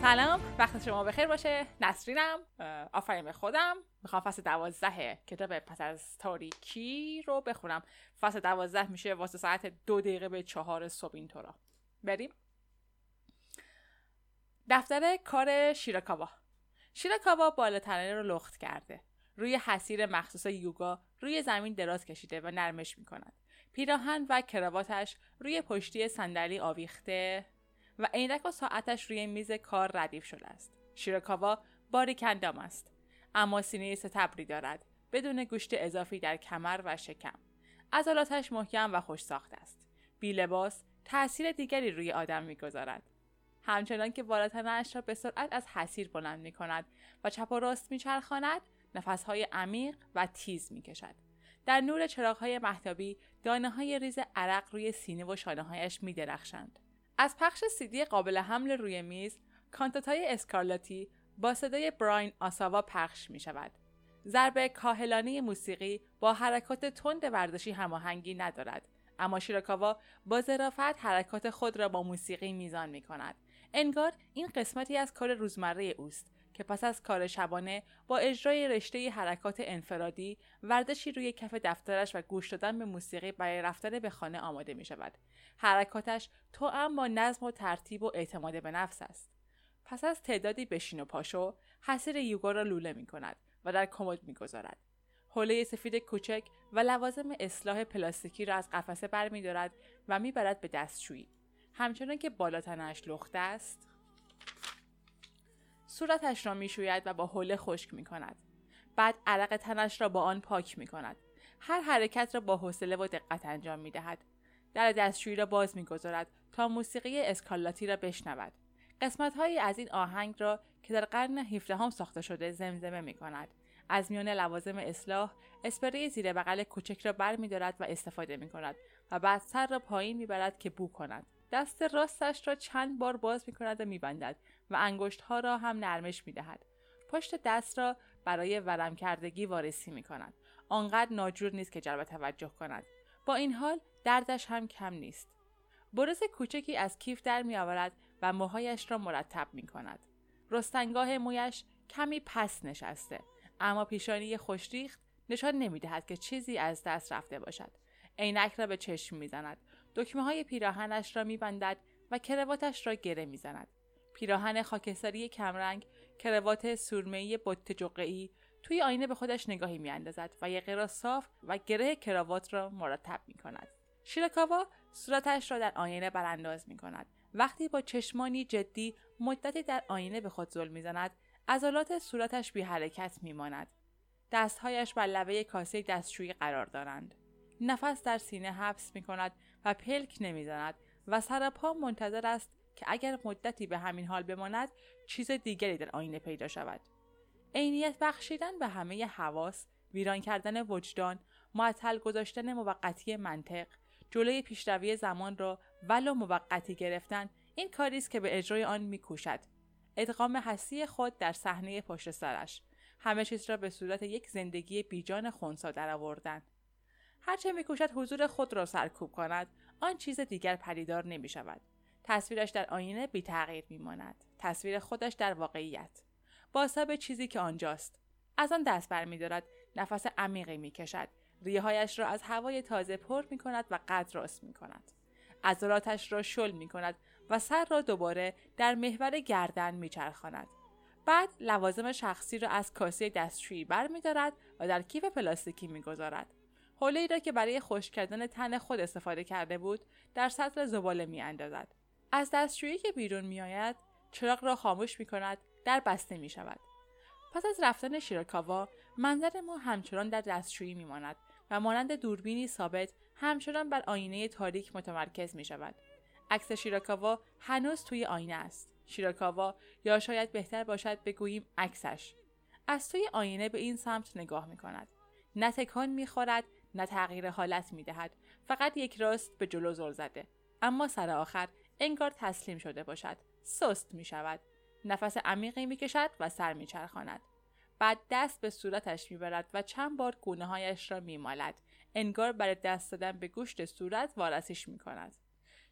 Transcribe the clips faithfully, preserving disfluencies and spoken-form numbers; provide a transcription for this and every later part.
سلام، وقت شما بخیر باشه. نسرینم، آفرین به خودم. میخوام فصل دوازده کتاب پس از تاریکی رو بخونم. فصل دوازده میشه واسه ساعت دو دقیقه به چهار صبح اینطورا. بریم. دفتر کار شیراکاوا. شیراکاوا بالاتنه رو لخت کرده. روی حصیر مخصوص یوگا روی زمین دراز کشیده و نرمش میکند. پیراهن و کراواتش روی پشتی صندلی آویخته و عینک و ساعتش روی میز کار ردیف شده است. شیراکاوا باریک اندام است، اما سینه ستبری دارد، بدون گوشت اضافی در کمر و شکم. عضلاتش محکم و خوش ساخته است. بی لباس تأثیر دیگری روی آدم میگذارد. همچنان که بالاتنه‌اش را به سرعت از حصیر بلند میکند و چپ و راست میچرخاند، نفسهای عمیق و تیز میکشد. در نور چراغ‌های مهتابی دانه‌های ریز عرق روی سینه و شانه‌هایش می‌درخشند. از پخش سیدی قابل حمل روی میز، کانتاتای اسکارلاتی با صدای براین آساوا پخش می‌شود. ضرب کاهلانه موسیقی با حرکات تند ورزشی هماهنگی ندارد، اما شیراکاوا با ظرافت حرکات خود را با موسیقی میزان می‌کند. انگار این قسمتی از کار روزمره اوست که پس از کار شبانه با اجرای رشته حرکات انفرادی، ورزشی روی کف دفترش و گوش دادن به موسیقی برای رفتن به خانه آماده می شود. حرکاتش توأم با نظم و ترتیب و اعتماد به نفس است. پس از تعدادی بشین و پاشو، حصیر یوگا را لوله می کند و در کمد می گذارد. حوله سفید کوچک و لوازم اصلاح پلاستیکی را از قفسه برمی دارد و می برد به دستشویی. همچنان که بالاتنه‌اش لخته است، صورتش را می شوید و با حوله خشک می کند. بعد عرق تنش را با آن پاک می کند. هر حرکت را با حوصله و دقت انجام می دهد. در دستشویی را باز می گذارد تا موسیقی اسکارلاتی را بشنود. قسمت هایی از این آهنگ را که در قرن هفدهم ساخته شده زمزمه می کند. از میان لوازم اصلاح اسپری زیر بغل کوچک را بر می دارد و استفاده می کند و بعد سر را پایین می برد که بو کند. دست راستش را چند بار باز می کند و می بندد و انگشت ها را هم نرمش می دهد. پشت دست را برای ورم کردگی وارسی می کند. آنقدر ناجور نیست که جلب توجه کند. با این حال دردش هم کم نیست. برس کوچکی از کیف در می آورد و موهایش را مرتب می کند. رستنگاه مویش کمی پس نشسته، اما پیشانی خوشریخت نشان نمی دهد که چیزی از دست رفته باشد. عینک را به چشم می زند. دکمه های پیراهنش را می بندد و کراواتش را گره می زند. پیراهن خاکستری کمرنگ، کراوات سرمه‌ای بت جقه‌ای، توی آینه به خودش نگاهی می اندازد و یقه را صاف و گره کراوات را مرتب می کند. شیراکاوا صورتش را در آینه برانداز می کند. وقتی با چشمانی جدی مدتی در آینه به خود زل می زند، عضلات صورتش بی حرکت می ماند. دستهایش بر لبه کاسه دستشویی قرار دارند. نفس در سینه حبس می کند و پلک نمی زند و سر پا منتظر است که اگر مدتی به همین حال بماند چیز دیگری در آینه پیدا شود. عینیت بخشیدن به همه حواس، ویران کردن وجدان، معطل گذاشتن موقتی منطق، جلوی پیشروی زمان را ولو موقتی گرفتن، این کاری است که به اجرای آن می‌کوشد. ادغام هستی خود در صحنه پشت سرش، همه چیز را به صورت یک زندگی بیجان خنثی درآوردن. هرچه می‌کوشد حضور خود را سرکوب کند، آن چیز دیگر پدیدار نمی‌شود. تصویرش در آینه بی تغییر می‌ماند. تصویر خودش در واقعیت، بازتاب چیزی که آنجاست. از آن دست برمی‌دارد، نفس عمیقی می‌کشد، ریه‌هایش را از هوای تازه پر می‌کند و قد راست می‌کند. عضلاتش را شل می‌کند و سر را دوباره در محور گردن می‌چرخاند. بعد لوازم شخصی را از کاسه دستشویی برمی‌دارد و در کیف پلاستیکی می‌گذارد. حوله‌ای را که برای خشک کردن تن خود استفاده کرده بود، در سطل زباله می‌اندازد. از دستشویی که بیرون می‌آید، چراغ را خاموش می‌کند، در بسته می‌شود. پس از رفتن شیراکاوا، منظر ما همچنان در دستشویی می‌ماند و مانند دوربینی ثابت همچنان بر آینه تاریک متمرکز می‌شود. عکس شیراکاوا هنوز توی آینه است. شیراکاوا، یا شاید بهتر باشد بگوییم عکسش، از توی آینه به این سمت نگاه می‌کند. نه تکان می‌خورد، نه تغییر حالت می‌دهد، فقط یک راست به جلو زل زده. اما سر آخر انگار تسلیم شده باشد، سست می‌شود. نفس عمیقی می‌کشد و سر می‌چرخاند. بعد دست به صورتش می‌برد و چند بار گونه‌هایش را می‌مالد، انگار برای دست دادن به گوشت صورت وارسیش می‌کند.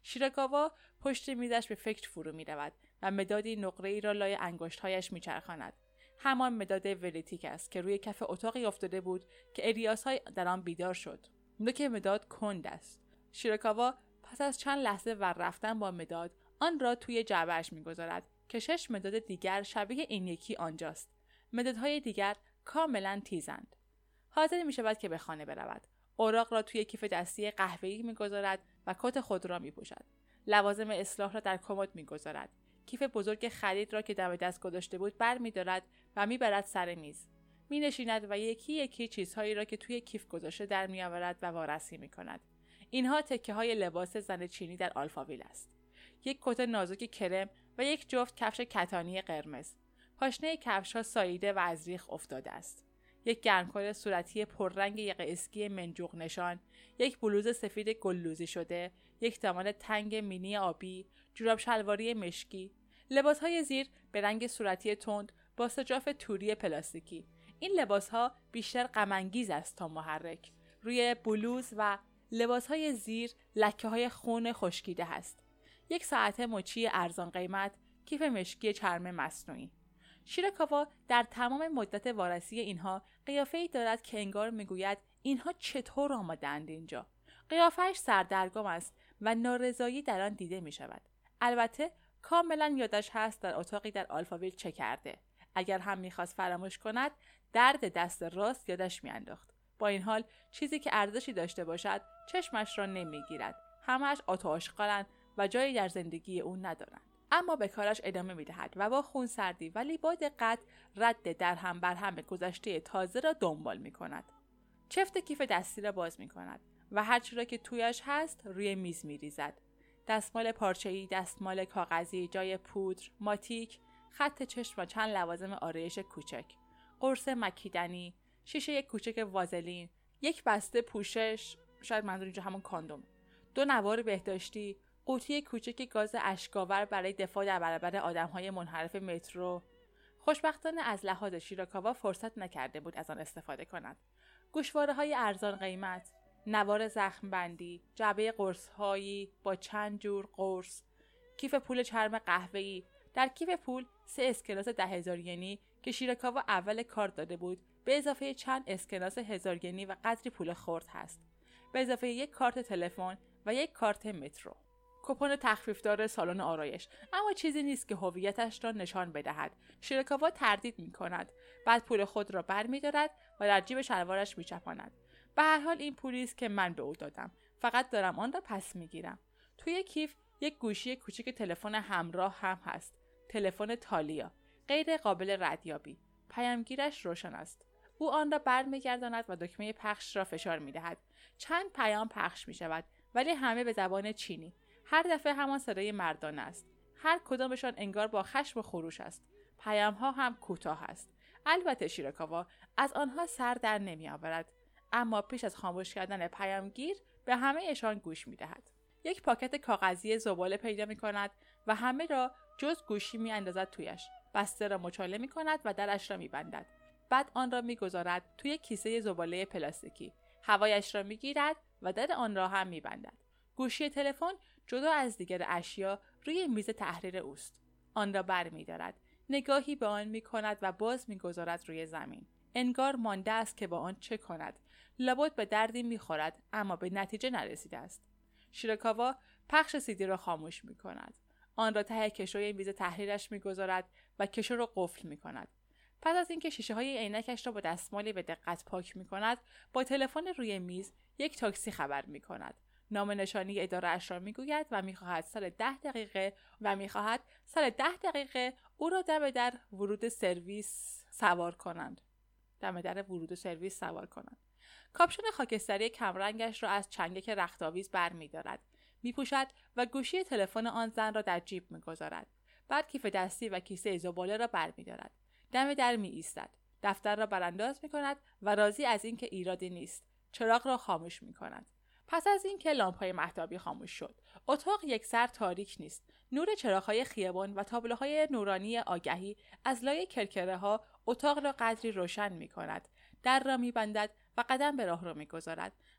شیراکاوا پشت میزش به فکر فرو می رود و مدادی نقره‌ای را لای انگشت‌هایش میچرخاند. همان مداد ولیتیک است که روی کف اتاقی افتاده بود که الیاس‌ها در آن بیدار شد. نوک مداد کند است. شیراکاوا پس از چند لحظه ور رفتن با مداد آن را توی جعبه‌اش می‌گذارد که شش مداد دیگر شبیه این یکی آنجاست. مدادهای دیگر کاملا تیزند. حاضر می‌شود که به خانه برود. اوراق را توی کیف دستی قهوه‌ای می‌گذارد و کت خود را می‌پوشد. لوازم اصلاح را در کمد می‌گذارد. کیف بزرگ خرید را که دم دست گذاشته بود برمی‌دارد و میبرد سر میز. می‌نشیند و یکی یکی چیزهایی را که توی کیف گذاشته در می‌آورد و وارسی می‌کند. اینها تکه‌های لباس زن چینی در آلفاویل است. یک کت نازک کرم و یک جفت کفش کتانی قرمز. پاشنه کفش‌ها ساییده و از ریخ افتاده است. یک گرمکل صورتی پررنگ یقه اسکی منجوق نشان، یک بلوز سفید گلدوزی شده، یک دامان تنگ مینی آبی، جوراب شلواری مشکی، لباس‌های زیر به رنگ صورتی تند با سجاف توری پلاستیکی. این لباس‌ها بیشتر غم‌انگیز است تا محرک. روی بلوز و لباس‌های زیر لکه‌های خون خشکیده است. یک ساعت مچی ارزان قیمت، کیف مشکی چرم مصنوعی. شیراکاوا در تمام مدت وارسی اینها قیافه‌ای دارد که انگار میگوید اینها چطور آمدند اینجا. قیافه‌اش سردرگم است و نارضایی در آن دیده می شود. البته کاملا یادش هست در اتاقی در آلفاویل چه کرده. اگر هم میخواست فراموش کند درد دست راست یادش میانداخت. با این حال چیزی که ارزشی داشته باشد چشمش را نمیگیرد. همه‌اش آت و آشغالند و جایی در زندگی او ندارند. اما به کارش ادامه میدهد و با خون سردی ولی با دقت رد در هم بر هم گذشته تازه را دنبال میکند. چفت کیف دستی را باز میکند و هر چیزی را که تویش هست روی میز میریزد. دستمال پارچه‌ای، دستمال کاغذی، جای پودر، ماتیک، خط چشم و چند لوازم آرایش کوچک، قرص مکیدنی، شیشه کوچک وازلین، یک بسته پوشش، شاید منظور اینجا همون کاندوم، دو نوار بهداشتی، قوطی کوچک گاز اشک‌آور برای دفاع در برابر آدم‌های منحرف مترو. خوشبختانه از لحاظ شیراکاوا فرصت نکرده بود از آن استفاده کند. گوشواره‌های ارزان قیمت، نوار زخم بندی، جعبه قرص‌هایی با چند جور قرص، کیف پول چرم قهوه‌ای. در کیف پول سه اسکناس ده هزار ینی که شیراکاوا اول کار داده بود به اضافه چند اسکناس هزار ینی و قدری پول خرد هست. به اضافه یک کارت تلفن و یک کارت مترو. کوپن تخفیفدار سالن آرایش، اما چیزی نیست که هویتش را نشان بدهد. شیراکاوا تردید می‌کند، بعد پول خود را برمی‌دارد و در جیب شلوارش می‌چپاند. به هر حال این پولی است که من به او دادم. فقط دارم آن را پس می‌گیرم. توی کیف یک گوشی کوچک تلفن همراه هم هست. تلفن تالیا، غیر قابل ردیابی. پیامگیرش روشن است. او آن را برمی‌گرداند و دکمه پخش را فشار می‌دهد. چند پیام پخش می‌شود، ولی همه به زبان چینی. هر دفعه همان صدای مردانه است. هر کدامشان انگار با خشم و خروش است. پیام‌ها هم کوتاه است. البته شیراکاوا از آنها سر در نمی‌آورد، اما پیش از خاموش کردن پیامگیر به همه‌شان گوش می‌دهد. یک پاکت کاغذی زباله پیدا می‌کند و همه را جز گوشی می‌اندازد تویش. بسته را مچاله می‌کند و درش را می‌بندد. بعد آن را می‌گذارد توی کیسه زباله پلاستیکی. هوایش را می‌گیرد و در آن را هم می‌بندد. گوشی تلفن جدا از دیگر اشیا روی میز تحریر اوست. آن را برمی‌دارد. نگاهی به آن می‌کند و باز می‌گذارد روی زمین. انگار مانده است که با آن چه کند. لابد به دردی می‌خورد، اما به نتیجه نرسیده است. شیراکاوا پخش سیدی را خاموش می‌کند. آن را ته کشوی میز تحریرش می‌گذارد و کشو را قفل می‌کند. پس از اینکه شیشه‌های عینکش را با دستمالی به دقت پاک می‌کند، با تلفن روی میز یک تاکسی خبر می‌کند. نام نشانی اداره اش را میگوید و میخواهد سال ده دقیقه و میخواهد سال ده دقیقه او را دم در ورود سرویس سوار کنند. دم در ورود سرویس سوار کنند. کاپشن خاکستری کمرنگش را از چنگک رختاویز بر می‌دارد. میپوشد و گوشی تلفن آن زن را در جیب میگذارد. بعد کیف دستی و کیسه زباله را بر می‌دارد. دم در می ایستد. دفتر را برانداز می‌کند و راضی از اینکه ایرادی نیست. چراغ را خاموش می‌کند. پس از اینکه لامپ‌های مهتابی خاموش شد، اتاق یکسر تاریک نیست. نور چراغ‌های خیابان و تابلوهای نورانی آگهی از لای کرکره‌ها اتاق را قدری روشن می‌کند. در را می‌بندد و قدم به راهرو می‌گذارد.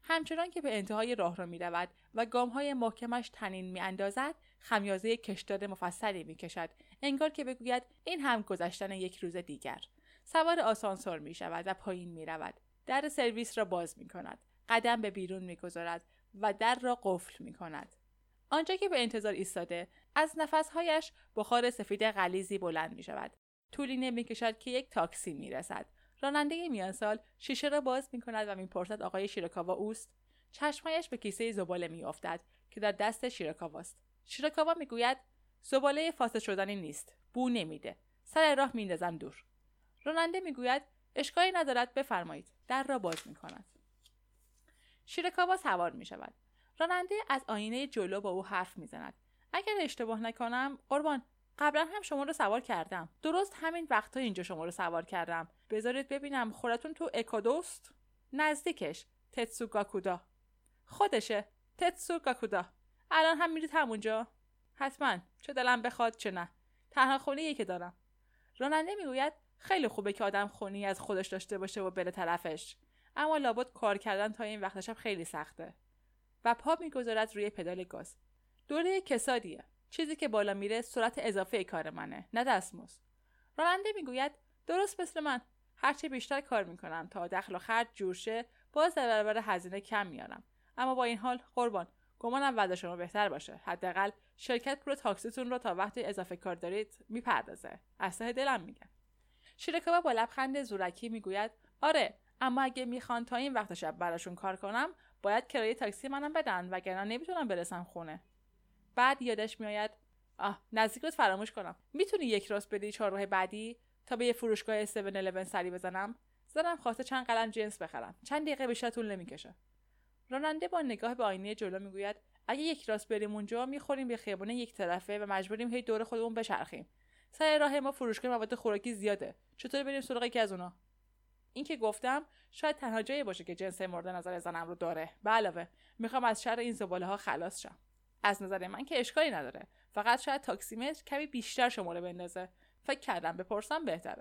همچنان که به انتهای راه را می‌رود و گام‌های محکمش طنین می‌اندازد، خمیازه کشدار مفصلی می‌کشد، انگار که بگوید این هم گذشتن یک روز دیگر. سوار آسانسور می‌شود و پایین می‌رود. در سرویس را باز می‌کند. قدم به بیرون می‌گذارد و در را قفل می‌کند. آنجا که به انتظار ایستاده، از نفس‌هایش بخار سفید غلیظی بلند می‌شود. طولی نمی‌کشد که یک تاکسی می‌رسد. راننده میانسال شیشه را باز می‌کند و می‌پرسد آقای شیراکاوا اوست؟ چشمایش به کیسه زباله می‌افتد که در دست شیراکاواست. شیراکاوا می‌گوید زباله فاسد شدنی نیست. بو نمیده. سر راه می‌اندازم دور. راننده می‌گوید اشکالی ندارد، بفرمایید. در را باز می‌کند. شیراکاوا سوار می‌شود. راننده از آینه جلو با او حرف می‌زند. اگر اشتباه نکنم قربان، قبلا هم شما رو سوار کردم. درست همین وقتا اینجا شما رو سوار کردم. بذارید ببینم خودتون تو اکادوست؟ نزدیکش. تتسوگاکودا. خودشه. تتسوگاکودا. الان هم میرید همونجا؟ حتما. چه دلم بخواد چه نه. تنها خونه‌ای که دارم. راننده میگوید خیلی خوبه که آدم خونه‌ای از خودش داشته باشه و بره طرفش. اما لابد کار کردن تا این وقتش هم خیلی سخته. و پا میگذارد روی پدال گاز. دوره کسادیه. چیزی که بالا میره سرعت اضافه کار منه، نه دستمزد. راننده میگوید درست مثل من، هرچه بیشتر کار میکنم تا دخل و خرج جور شه، باز در برابر هزینه کم میارم. اما با این حال قربان، گمانم وضع شما بهتر باشه. حداقل شرکت پول تاکسیتون رو تا وقتی اضافه کار دارید میپردازه. از ته دلم میگم. شیراکاوا با لبخند زورکی میگوید آره، اما اگه میخوان تا این وقت شب براشون کار کنم، باید کرایه تاکسی منم بدن، وگرنه نمیتونم برسم خونه. بعد یادش میآید آه نزدیک بود فراموش کنم. میتونی یک راست بدی چهارراه بعدی تا به یه فروشگاه هفت الیون سری بزنم؟ زدم خواسته چند قلم جنس بخرم. چند دقیقه بیشتر طول نمیکشه. راننده با نگاه به آینه جلو میگوید اگه یک راست بریم اونجا میخوریم به خیابون یک طرفه و مجبوریم هی دور خودمون بچرخیم. سر راه ما فروشگاه مواد خوراکی زیاده. چطور بریم سراغ یکی از اونا؟ این که گفتم شاید تنها جایی باشه که جنس مورد نظر زنم رو داره. به علاوه میخوام از شر این زباله ها خلاص شم. از نظر من که اشکالی نداره. فقط شاید تاکسیمتر کمی بیشتر شماره بندازه. فکر کردم بپرسم بهتره.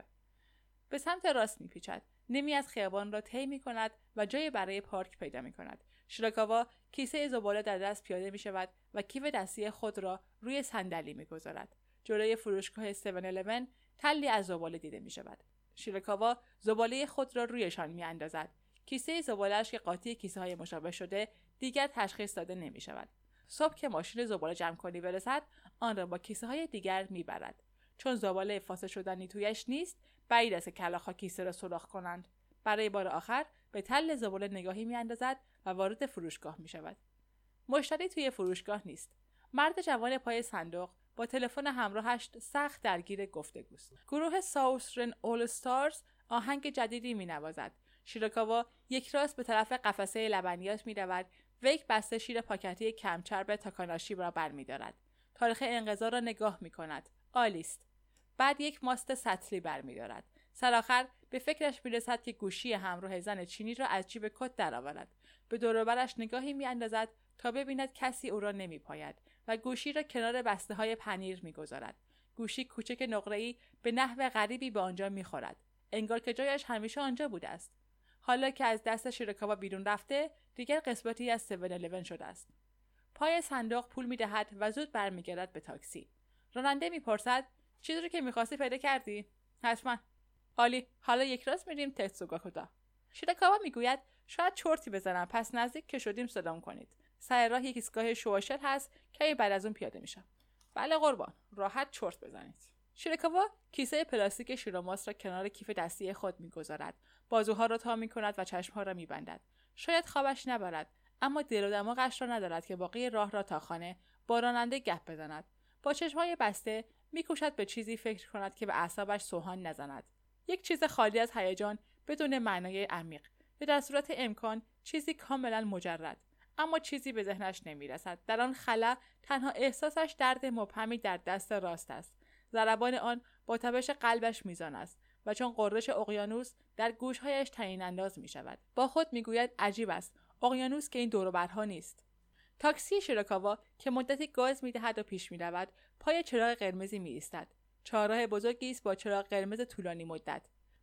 به سمت راست میپیچد. نیمی از خیابان را طی میکند و جایی برای پارک پیدا میکند. شیراکاوا کیسه زباله در دست پیاده میشود و کیف دستی خود را روی صندلی میگذارد. جلوی فروشگاه هفت الیون تلی از زباله دیده میشود. شیراکاوا زباله خود را رویشان میاندازد. کیسه زباله‌اش که قاطی کیسه های مشابه شده دیگر تشخیص داده نمیشود. صبح که ماشین زباله جمع کنی برسد، آن را با کیسه های دیگر میبرد. چون زباله فاسد شدنی تویش نیست، بعید است که کلاغ‌ها کیسه را سوراخ کنند. برای بار آخر به تل زباله نگاهی میاندازد و وارد فروشگاه میشود. مشتری توی فروشگاه نیست. مرد جوان پای صندوق با تلفن همراهش سخت درگیر گفتگوست. گروه ساوثرن اول استارز آهنگ جدیدی مینوازد. شیراکاوا یک راست به طرف قفسه لبنیات میرود و یک بسته شیر پاکتی کمچرب تاکاناشی را برمی‌دارد. تاریخ انقضا را نگاه می‌کند. آلیست. بعد یک ماست سطلی برمی‌دارد. سرآخر به فکرش می‌رسد که گوشی همراه زن چینی را از جیب کت درآورد. به دور و برش نگاهی می‌اندازد تا ببیند کسی او را نمی‌پاید و گوشی را کنار بسته‌های پنیر می‌گذارد. گوشی کوچک نقره‌ای به نحو غریبی به آنجا می‌خورد. انگار که جایش همیشه آنجا بوده است. حالا که از دست شیراکاوا بیرون رفته، دیگر قسمتی از هفت الیون شده است. پای صندوق پول می‌دهد و زود برمیگردد به تاکسی. راننده می‌پرسد چیزی رو که می‌خواستی پیدا کردی؟ حتما. عالی، حالا یک راست می‌ریم تتسوگاکودا. شیراکاوا میگوید شاید چرتی بزنم، پس نزدیک که شدیم صدام کنید. سر راه یک ایستگاه شواشل هست که بعد از اون پیاده میشم. بله قربان، راحت چرت بزنید. شیراکاوا کیسه پلاستیک شیراماس را کنار کیف دستی خود می‌گذارد. بازوها را تا می‌کند و چشم‌ها را می‌بندد. شاید خوابش نبرد، اما دل و دماغش را ندارد که باقی راه را تا خانه با راننده گپ بزند. با چشم‌های بسته می‌کوشد به چیزی فکر کند که به اعصابش سوهان نزند. یک چیز خالی از هیجان بدون معنای عمیق، یا در صورت امکان چیزی کاملا مجرد، اما چیزی به ذهنش نمی‌رسد. در آن خلا تنها احساسش درد مبهمی در دست راست است. ضربان آن با تپش قلبش میزان است و چون قررش اقیانوس در گوشهایش طنین انداز می شود. با خود می گوید عجیب است، اقیانوس که این دور و برها نیست. تاکسی شیراکاوا که مدتی گاز می دهد و پیش می رود، پای چراغ قرمزی می ایستد. چهارراه بزرگی است با چراغ قرمز طولانی مدت.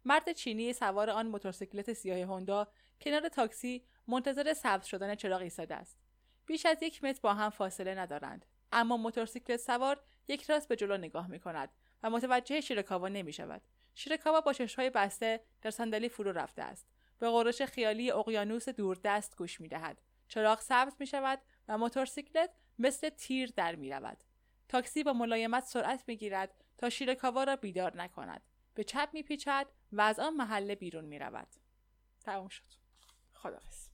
مرد چینی سوار آن موتورسیکلت سیاه هوندا کنار تاکسی منتظر سبز شدن چراغ ایستاده است. بیش از یک متر با هم فاصله ندارند، اما موتورسیکلت سوار یک راست به جلو نگاه می کند و متوجه شیرکاوا نمی شود. شیرکاوا با چشم‌های بسته در صندلی فرو رفته است. به غرش خیالی اقیانوس دوردست گوش می دهد. چراغ سبز می شود و موتورسیکلت مثل تیر در می رود. تاکسی با ملایمت سرعت می گیرد تا شیرکاوا را بیدار نکند. به چپ می پیچد و از آن محله بیرون می رود. تمام شد. خداحافظ.